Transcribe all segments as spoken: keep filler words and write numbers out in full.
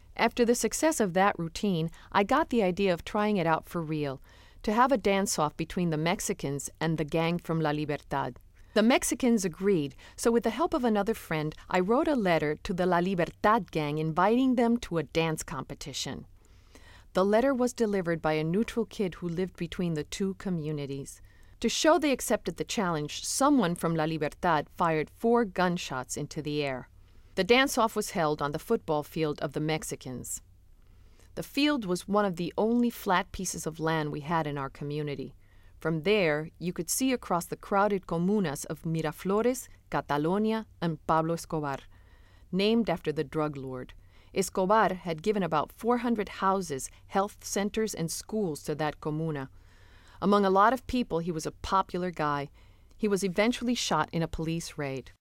After the success of that routine, I got the idea of trying it out for real, to have a dance-off between the Mexicans and the gang from La Libertad. The Mexicans agreed, so with the help of another friend, I wrote a letter to the La Libertad gang inviting them to a dance competition. The letter was delivered by a neutral kid who lived between the two communities. To show they accepted the challenge, someone from La Libertad fired four gunshots into the air. The dance-off was held on the football field of the Mexicans. The field was one of the only flat pieces of land we had in our community. From there, you could see across the crowded comunas of Miraflores, Catalonia, and Pablo Escobar, named after the drug lord. Escobar had given about four hundred houses, health centers, and schools to that comuna. Among a lot of people, he was a popular guy. He was eventually shot in a police raid.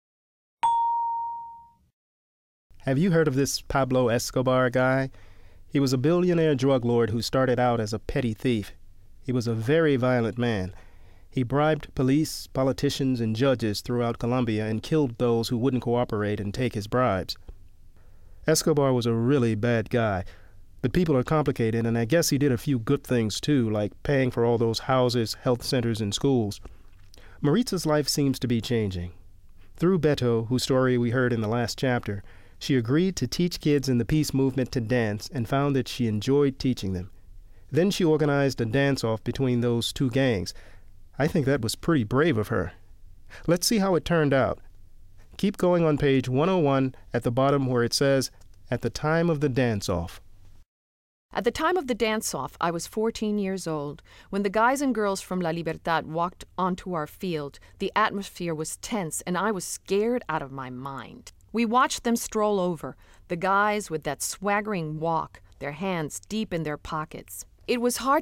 Have you heard of this Pablo Escobar guy? He was a billionaire drug lord who started out as a petty thief. He was a very violent man. He bribed police, politicians, and judges throughout Colombia and killed those who wouldn't cooperate and take his bribes. Escobar was a really bad guy, but people are complicated, and I guess he did a few good things too, like paying for all those houses, health centers, and schools. Maritza's life seems to be changing. Through Beto, whose story we heard in the last chapter, she agreed to teach kids in the peace movement to dance and found that she enjoyed teaching them. Then she organized a dance-off between those two gangs. I think that was pretty brave of her. Let's see how it turned out. Keep going on page one oh one at the bottom where it says, "At the time of the dance-off." At the time of the dance-off, I was fourteen years old. When the guys and girls from La Libertad walked onto our field, the atmosphere was tense and I was scared out of my mind. We watched them stroll over, the guys with that swaggering walk, their hands deep in their pockets. It was hard